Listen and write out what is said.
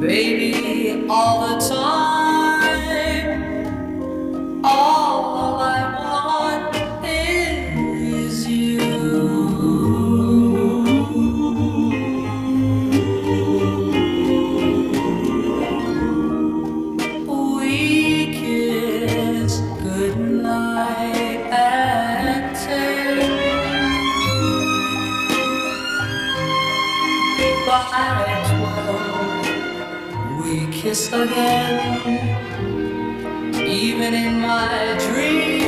baby, all the time. All I want is you. We kiss goodnight at 10. By 12, we kiss again. Even in my dreams.